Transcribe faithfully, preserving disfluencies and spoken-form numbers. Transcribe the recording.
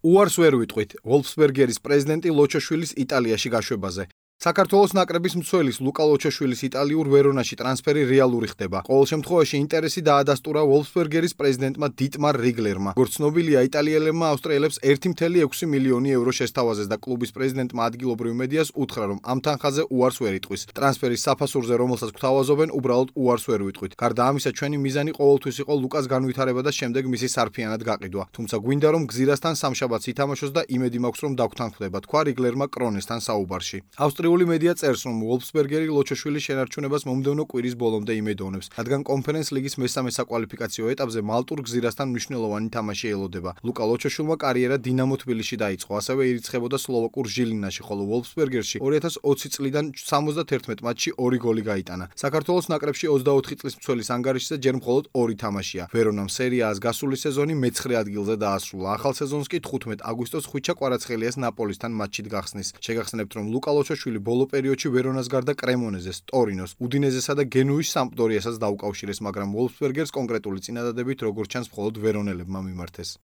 უარს ვერ ვიტყვით ვოლფსბერგერის პრეზიდენტი ლოჩაშვილის იტალიაში გაშვებაზე. საქართველოს ნაკრების მცველის ლუკა ლოჩაშვილის იტალიურ ვერონაში ტრანსფერი რეალური ხდება. ყოველ შემთხვევაში ინტერესი დაადასტურა ვოლფსბერგერის პრეზიდენტმა დიტმარ რიგლერმა. როგორც ცნობილია, იტალიელებმა ავსტრიელებს ერთი კoma ექვსი მილიონი ევრო შესთავაზეს და კლუბის პრეზიდენტმა ადგილობრივ მედიას უთხრა, რომ ამ თანხაზე უარს ვერ იტყვის. ტრანსფერის საფასურზე, რომელსაც გვთავაზობენ, უბრალოდ უარს ვერ ვიტყვით. გარდა ამისა, ჩვენი მიზანი ყოველთვის იყო ლუკას განვითარება და შემდეგ მისი სარფიანად გაყიდვა. თუმცა გვინდა, რომ გზირასთან სამშაბათს ითამაშოს და იმედი მაქვს, რომ დაგვრთანხმდება, თქვა რიგლერმა კრონესთან საუბარში. ავსტრიული მედია წერს, რომ ვოლფსბერგერი ლოჩაშვილის შენარჩუნებას მომდევნო კვირის ბოლომდე იმედოვნებს, რადგან კონფერენს ლიგის მესამე საკვალიფიკაციო ეტაპზე მალტურ გზირასთან მნიშვნელოვანი თამაში ელოდება. ლუკა ლოჩაშვილმა კარიერა დინამო თბილისში დაიწყო, ასევე ირიცხებოდა სლოვაკურ ჟილინაში, ხოლო ვოლფსბერგერში ორი ათას ოცი წლიდან სამოცდათერთმეტ მატჩში ორი გოლი გაიტანა. საქართველოს ნაკრებში ოცდაოთხი წლის მცველის ანგარიშზე ჯერ მხოლოდ ორი თამაშია. ვერონამ სერია-ას გასული სეზონი მეცხრე ადგილზე დაასრულა. ახალ სეზონს კი თხუთმეტ აგვისტოს ხვიჩა კვარაცხელიას ნაპოლისთან მატჩით გახსნის. შეგახსენებთ, რომ ლუკა ლოჩაშვილი ბოლო პერიოდში ვერონას გარდა კრემონეზეს, ტორინოს, უდინეზესა და გენუის სამპდორიასაც დაუკავშირეს, მაგრამ ვოლფსბერგერს კონკრეტული წინადადებით როგორც ჩანს მხოლოდ ვერონელებმა მიმართეს.